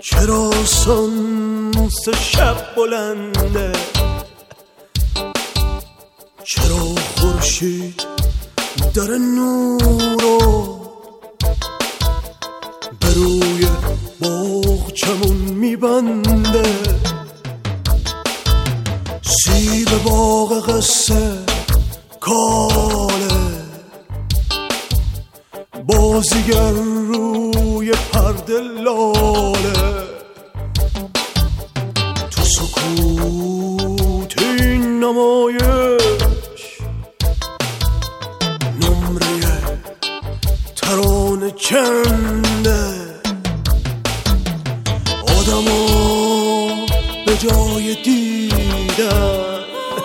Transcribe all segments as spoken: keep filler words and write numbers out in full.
چرا سانس شب بلنده، چرا خورشید داره نورو به روی باغچمون میبنده، سیب باغ قصه کاله، بازیگر روی پرده لاله، تو سکوت این نمایش نمره ترانه چنده، آدما به جای دیدن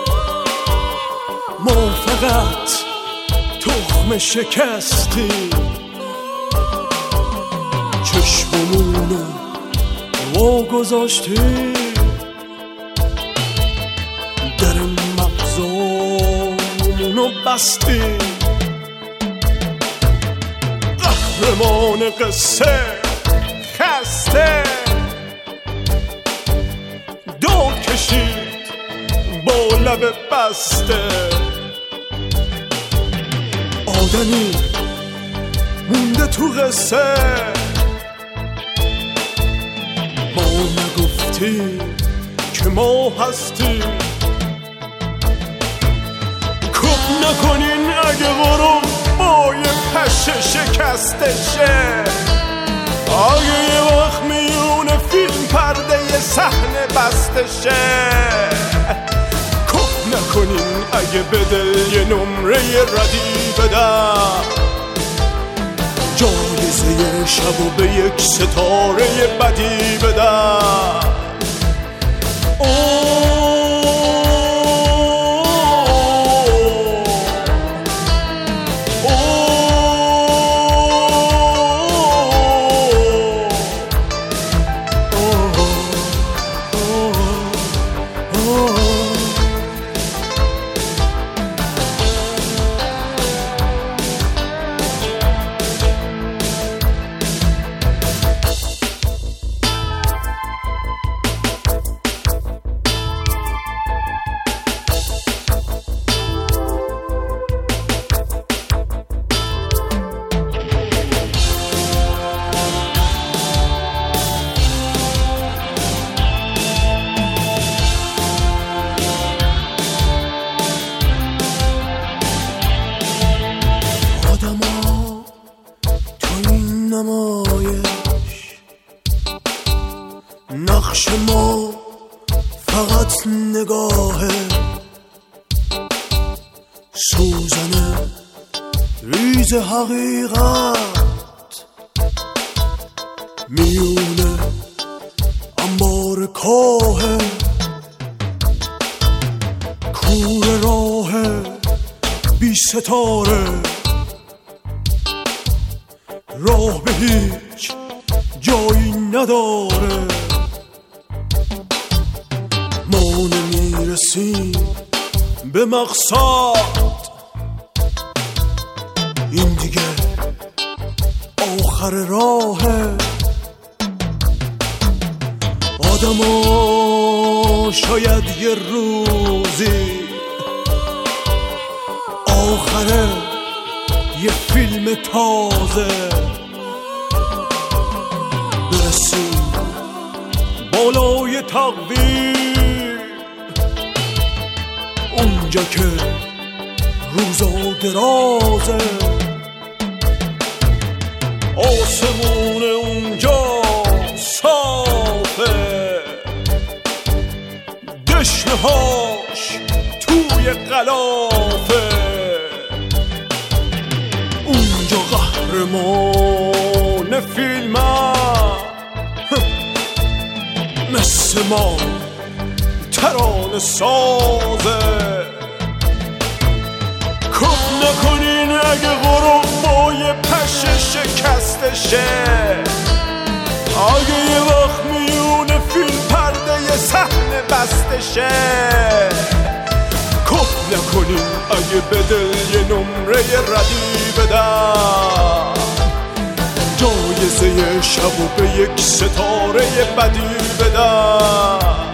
ما فقط تخم شکستیم، چشممونو وا گذاشتیم، در مغزامونو بستیم، قهرمان قصه خسته داد کشید با لب بسته، آدمی مونده تو قصه، ما نگفتیم که ما هستیم، کب نکنین اگه غروب با یه پشه شکسته شه، اگه یه وقت میونه فیلم پرده یه صحنه بسته شه، کب نکنین اگه به دل یه نمره ردی بدم، جایزه شب و به یک ستاره بدی بدم. نقش ما فقط نگاهه، سوزن ریز حقیقت میونه انبار کاهه، کور راه بی ستاره، راه به هیچ جایی نداره، ما نمیرسیم به مقصد، این دیگه آخر راهه، آدما شاید یه روزی آخره یه فیلم تازه برسیم بالای تقویم، اونجا که روزا درازه، آسمون اونجا صافه، دشنهاش توی غلافه، اونجا قهرمان فیلم مثل ما ترانه سازه، کب نکنین اگه غروب با یه پشه شکسته شه، اگه یه وقت میونه فیلم پرده یه صحنه بسته شه، کب نکنین اگه به دل یه نمره ردی بدم، جای جایزه شب و به یک ستاره بدی بدم.